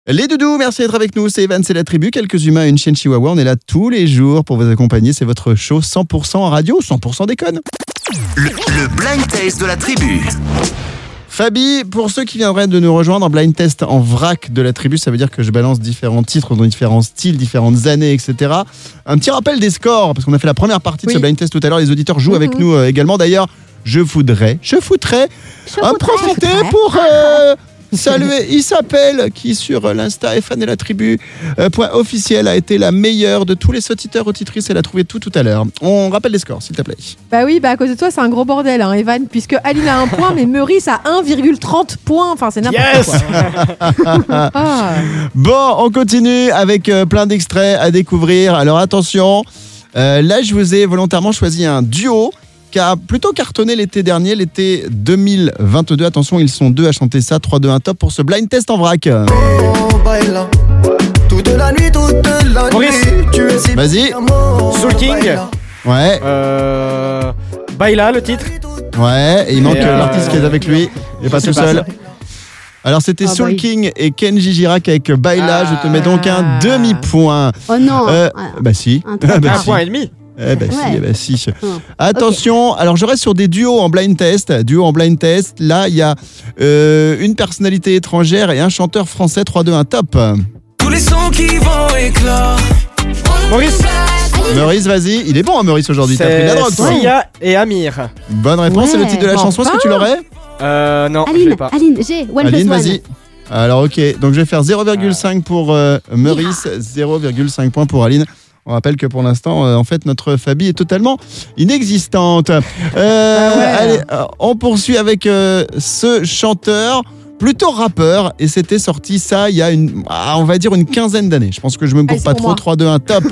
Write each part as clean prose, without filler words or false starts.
Les doudous, merci d'être avec nous, c'est Evan, c'est la tribu, quelques humains et une chienne chihuahua, on est là tous les jours pour vous accompagner, c'est votre show 100% en radio, 100% déconne. Le blind test de la tribu. Fabi, pour ceux qui viendraient de nous rejoindre en blind test en vrac de la tribu, ça veut dire que je balance différents titres dans différents styles, différentes années, etc. Un petit rappel des scores, parce qu'on a fait la première partie de ce blind test tout à l'heure, les auditeurs jouent avec nous également. D'ailleurs, je foutrais en profiter pour... saluer Isabelle qui sur l'Insta Fan et la tribu .officiel a été la meilleure de tous les auditeurs auditrices. Elle a trouvé tout à l'heure. On rappelle les scores s'il te plaît. Bah oui, à cause de toi c'est un gros bordel Evan, puisque Aline a 1 point mais Meurice a 1,30 points. Enfin c'est n'importe quoi. Bon, on continue avec plein d'extraits à découvrir. Alors attention, là je vous ai volontairement choisi un duo qui a plutôt cartonné l'été dernier, l'été 2022. Attention, ils sont 2 à chanter ça. 3, 2, 1, top pour ce blind test en vrac. Maurice, vas-y. Soul King. Ouais. Baila, le titre. Ouais, et il manque l'artiste qui est avec lui. Il n'est pas tout seul. Alors c'était Soul King et Kenji Girac avec Baila. Je te mets donc un demi-point. Oh non. Bah si. Un point et demi. Si. Attention, alors je reste sur des duos en blind test. Là, il y a une personnalité étrangère et un chanteur français. 3, 2, 1, top. Tous les sons qui vont éclore. Maurice, vas-y. Il est bon, Maurice, aujourd'hui. T'as pris de la drogue, toi. Sia et Amir. Bonne réponse, c'est le titre de la chanson. Est-ce que tu l'aurais ? Non, je l'ai pas. Aline, j'ai One Aline, plus vas-y. Alors, ok. Donc, je vais faire 0,5 pour Maurice, 0,5 points pour Aline. On rappelle que pour l'instant, en fait, notre Fabi est totalement inexistante. Allez, on poursuit avec ce chanteur, plutôt rappeur, et c'était sorti ça il y a on va dire une quinzaine d'années. Je pense que je me gourre pas trop. moi. 3, 2, 1, top.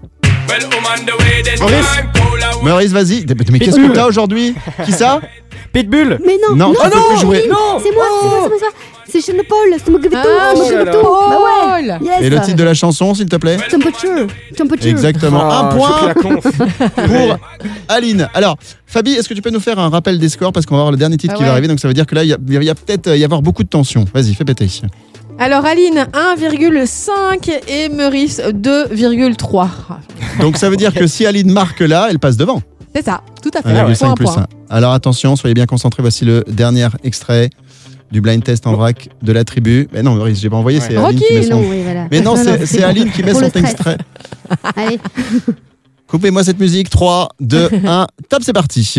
Maurice, vas-y. Mais qu'est-ce que t'as aujourd'hui ? Qui ça ? Pitbull. Mais non, tu peux plus jouer. c'est moi. C'est Sean Paul, c'est mon gavito. Paul. Bah ouais. Yes. Et le titre de la chanson, s'il te plaît ? Temperature. Exactement. Un point pour pour Aline. Alors, Fabi, est-ce que tu peux nous faire un rappel des scores ? Parce qu'on va avoir le dernier titre qui va arriver, donc ça veut dire que là, il y a peut-être y avoir beaucoup de tension. Vas-y, fais péter. Alors Aline 1,5 et Meurice 2,3. Donc ça veut dire que si Aline marque là, elle passe devant. C'est ça, tout à fait. 1,5 plus 1. Alors attention, soyez bien concentrés. Voici le dernier extrait du blind test en vrac de la tribu. Mais non, Maurice, j'ai pas envoyé, c'est Aline qui met son... Mais non, c'est Aline qui met son extrait. Allez. Coupez-moi cette musique. 3, 2, 1, top, c'est parti.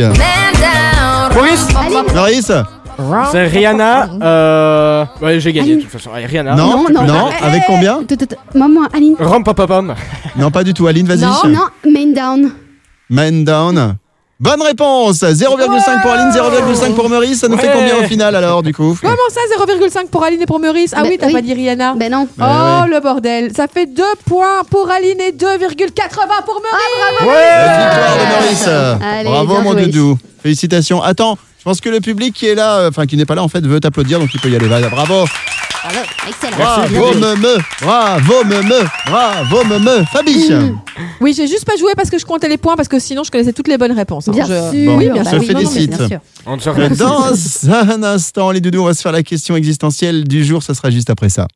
Maurice. C'est Rihanna. Ouais, j'ai gagné de toute façon. Rihanna. Non. Avec combien ? Maman, Aline. Rom-pom-pom. Non, pas du tout. Aline, vas-y. Non, Main Down. Man Down. Bonne réponse. 0,5 pour Aline, 0,5 pour Maurice. Ça nous fait combien au final alors du coup ? Comment ça 0,5 pour Aline et pour Meurice ? Ah oui, t'as pas dit Rihanna ? Ben non. Le bordel. Ça fait 2 points pour Aline et 2,80 pour Meurice. Bravo. La victoire de Maurice. Allez, Bravo bien mon joué. doudou. Félicitations. Attends, je pense que le public qui est là, qui n'est pas là en fait, veut t'applaudir, donc il peut y aller. Bravo. Bravo, excellent. Bravo, me. Fabi. Oui, j'ai juste pas joué parce que je comptais les points, parce que sinon je connaissais toutes les bonnes réponses. Bien sûr. Oui, bien on sûr. se félicite. Bien sûr. On te Dans un instant, les doudous, on va se faire la question existentielle du jour. Ça sera juste après ça.